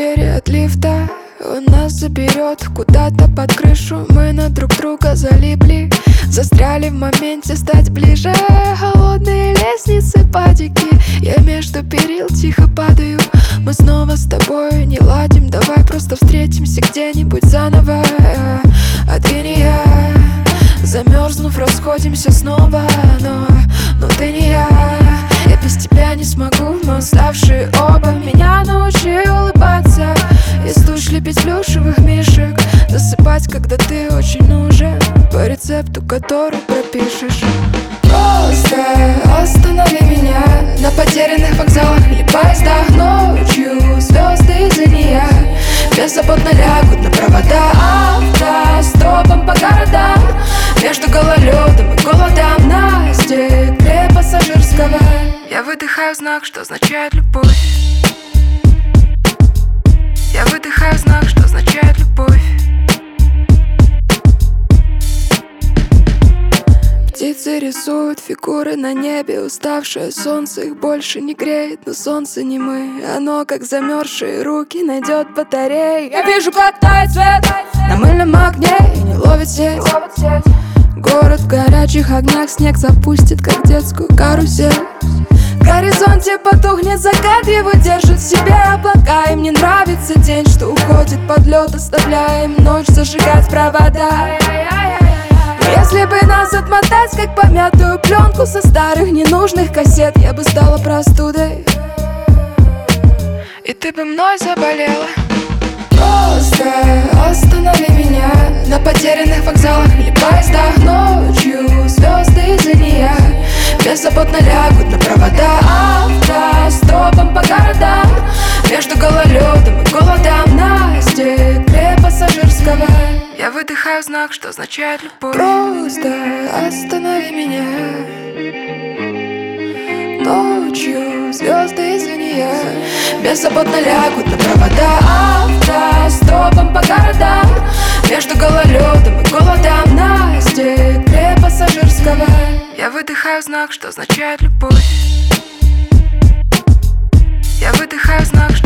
двери от лифта, он нас заберет куда-то под крышу. Мы на друг друга залипли, застряли в моменте стать ближе. Холодные лестницы, падики, я между перил тихо падаю. Мы снова с тобой не ладим, давай просто встретимся где-нибудь заново. А ты не я, замерзнув, расходимся снова. Но ты не я без тебя не смогу. Мы уставшие оба, меня научи улыбаться, из туч лепить плюшевых мишек, засыпать, когда ты очень нужен, по рецепту, который пропишешь. Просто останови меня на потерянных вокзалах или поездах ночью. Звезды из инея беззаботно лягут на провода автостопом по городам, между гололедом и голодом на стекле пассажирского. Я выдыхаю знак, что означает любовь. Я выдыхаю знак, что означает любовь. Птицы рисуют фигуры на небе, уставшее солнце их больше не греет. Но солнце не мы, оно как замерзшие руки найдет батареи. Я вижу, как тает свет на мыльном огне и не ловит сеть. Город в горячих огнях, снег запустит, как детскую карусель. В горизонте потухнет закат, его держат в себе облака. Им не нравится день, что уходит под лед, оставляя им ночь зажигать провода. Если бы нас отмотать, как помятую пленку со старых ненужных кассет, я бы стала простудой, и ты бы мной заболела. Просто останови меня на потерянных вокзалах или поездах ночью. Звезды из инея беззаботно лягут на провода автостопом по городам, между гололедом и голодом на стекле пассажирского. Я выдыхаю знак, что означает любовь. Просто останови меня ночью. Звезды из инея беззаботно лягут на провода автостопом по городам, между гололедом и голодом на стекле пассажирского. Я выдыхаю знак, что означает любовь. Я выдыхаю знак,